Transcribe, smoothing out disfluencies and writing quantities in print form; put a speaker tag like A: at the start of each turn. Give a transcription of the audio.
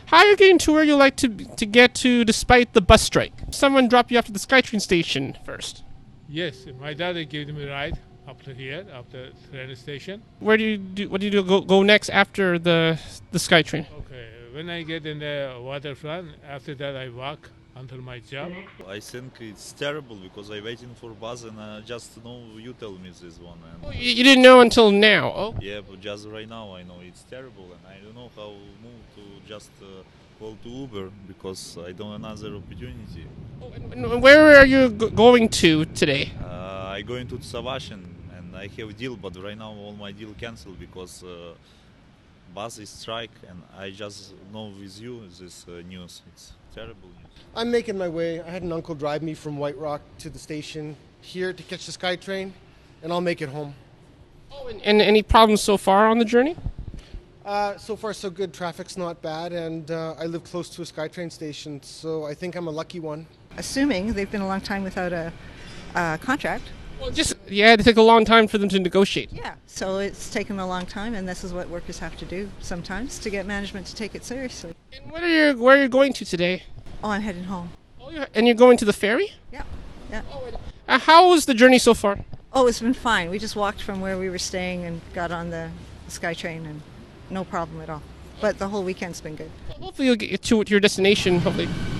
A: How are you getting to where you like to get to despite the bus strike? Someone dropped you off at the SkyTrain station first.
B: Yes, my dad gave me a ride up to here, up the train station.
A: Where do you do? What do you do? Go next after the SkyTrain?
B: Okay, when I get in the waterfront, after that I walk until my job.
C: I think it's terrible because I'm waiting for bus and just know you tell me this one. And
A: Oh, you didn't know until now. Oh.
C: yeah, but just right now I know it's terrible and I don't know how move to just call to Uber because I don't have another opportunity.
A: And where are you going to today?
C: I going to Savashin and I have deal, but right now all my deal canceled because bus is strike and I just know with you this news. It's terrible news.
D: I'm making my way. I had an uncle drive me from White Rock to the station here to catch the SkyTrain, and I'll make it home.
A: Oh, and any problems so far on the journey?
D: So far, so good. Traffic's not bad, and I live close to a SkyTrain station, so I think I'm a lucky one.
E: Assuming they've been a long time without a contract.
A: Well, it had to take a long time for them to negotiate.
E: Yeah, so it's taken a long time, and this is what workers have to do sometimes to get management to take it seriously.
A: And where are you going to today?
E: Oh, I'm heading home.
A: Oh, and you're going to the ferry?
E: Yeah, yeah.
A: How was the journey so far?
E: Oh, it's been fine. We just walked from where we were staying and got on the SkyTrain, and no problem at all. But the whole weekend's been good.
A: Hopefully you'll get to your destination, hopefully.